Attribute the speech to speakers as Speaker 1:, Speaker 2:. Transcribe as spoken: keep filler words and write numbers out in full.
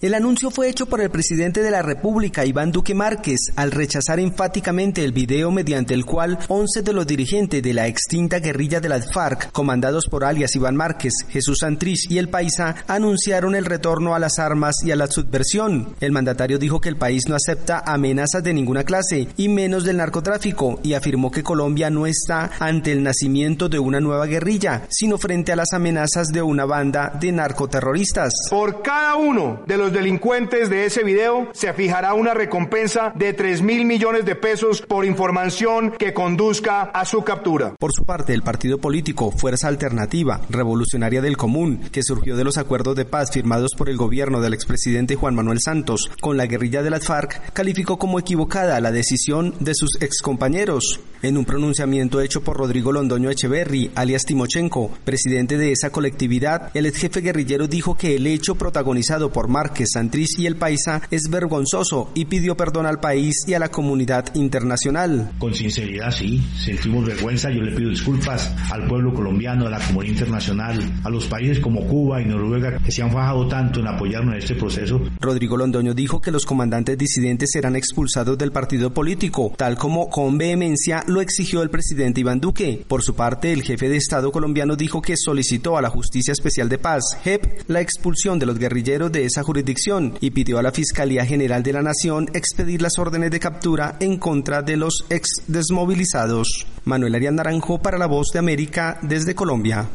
Speaker 1: El anuncio fue hecho por el presidente de la República, Iván Duque Márquez, al rechazar enfáticamente el video mediante el cual once de los dirigentes de la extinta guerrilla de las FARC, comandados por alias Iván Márquez, Jesús Santrich y El Paisa, anunciaron el retorno a las armas y a la subversión. El mandatario dijo que el país no acepta amenazas de ninguna clase, y menos del narcotráfico, y afirmó que Colombia no está ante el nacimiento de una nueva guerrilla, sino frente a las amenazas de una banda de narcoterroristas.
Speaker 2: Por cada uno de los delincuentes de ese video se fijará una recompensa de tres mil millones de pesos por información que conduzca a su captura.
Speaker 1: Por su parte, el partido político Fuerza Alternativa Revolucionaria del Común, que surgió de los acuerdos de paz firmados por el gobierno del expresidente Juan Manuel Santos con la guerrilla de las FARC, calificó como equivocada la decisión de sus excompañeros. En un pronunciamiento hecho por Rodrigo Londoño Echeverry, alias Timochenko, presidente de esa colectividad, el ex jefe guerrillero dijo que el hecho protagonizado por Márquez, Santrich y El Paisa es vergonzoso y pidió perdón al país y a la comunidad internacional.
Speaker 3: Con sinceridad, sí, sentimos vergüenza. Yo le pido disculpas al pueblo colombiano, a la comunidad internacional, a los países como Cuba y Noruega que se han fajado tanto en apoyarnos en este proceso.
Speaker 1: Rodrigo Londoño dijo que los comandantes disidentes serán expulsados del partido político, tal como con vehemencia lo exigió el presidente Iván Duque. Por su parte, el jefe de Estado colombiano dijo que solicitó a la Justicia Especial de Paz, J E P, la expulsión de los guerrilleros de esa jurisdicción y pidió a la Fiscalía General de la Nación expedir las órdenes de captura en contra de los ex desmovilizados. Manuel Arias Naranjo para La Voz de América desde Colombia.